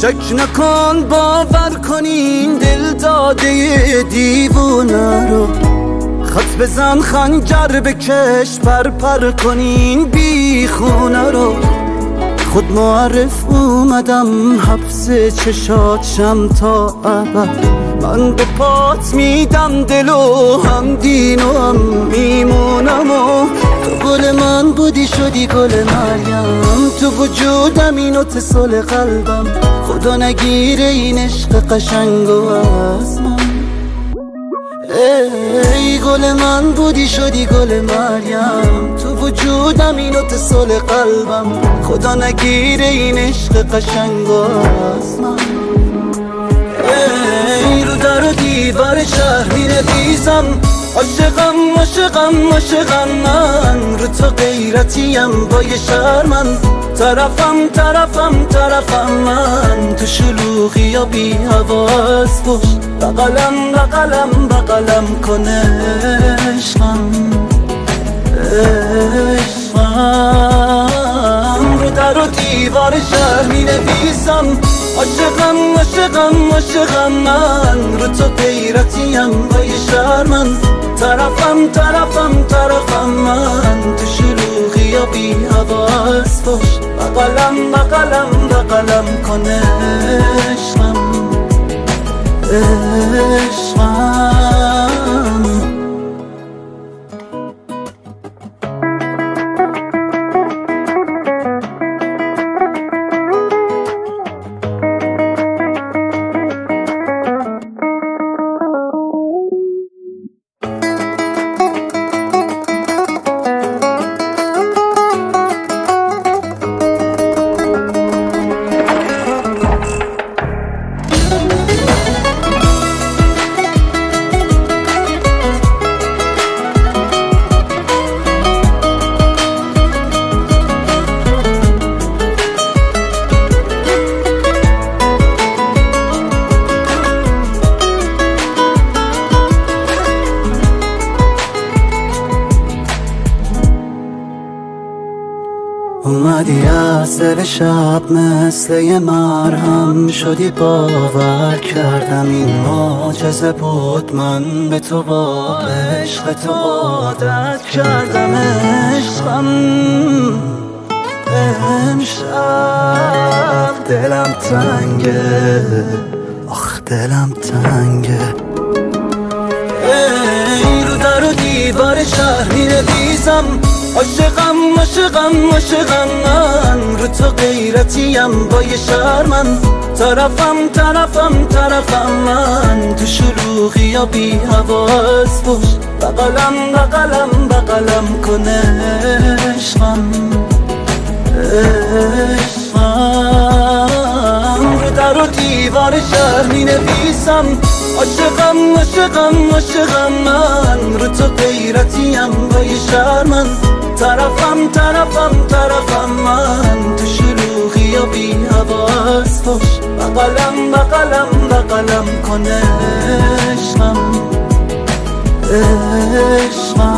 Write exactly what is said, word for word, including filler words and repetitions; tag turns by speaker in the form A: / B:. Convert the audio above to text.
A: شک نکن باور کنین دل داده دیوونه رو، خط بزن خنجر بکش پر پر کنین بی خونه رو. خود معرف اومدم حبس چشاتشم تا ابد، من به پات میدم دل و هم دین و هم میمونم و تو گل من بودی شدی گل مریم، تو وجودم این اتصال قلبم، خدا نگیره این عشق قشنگ و از من. ای گل من بودی شدی گل مریم، تو وجودم این اتصال قلبم، خدا نگیره این عشق قشنگ و از من. ای رو در و دیوار شهر می نویسم عاشقم عاشقم عاشقم من، رو تو غیرتیم با یه شرمن، طرفم طرفم طرفم من، تو شلوغی یا بی حواس باش، بغلم بغلم بغلم کنه عشقم عشقم. رو در و دیوار شهر می نویسم عاشقم عاشقم عاشقم من، رو تو غیرتیم با یه شرمن، طرفم طرفم طرفم من، تو شلوغی یا بی حواس باش، بغلم بغلم بغلم کنه عشقم عشقم. اومدی از دل شب مثل یه مرهم شدی، باور کردم این معجزه بود، من به تو با عشق تو عادت کردم عشقم. امشب دلم تنگه آخ دلم تنگه. ای رو در و دیوار شهر می نویسم عاشقم عاشقم عاشقم من، رو تو غیرتیم با یه شرمن، طرفم طرفم طرفم من، تو شلوغی یا بی حواس باش، بغلم بغلم بغلم کنه عشقم عشقم. رو در و دیوار شهر می نویسم عاشقم عاشقم عاشقم من، رو تو غیرتیم با یه شرمن، طرفم طرفم طرفم من، تو شلوغی یا بی حواس باش، بغلم بغلم بغلم کنه عشقم عشقم.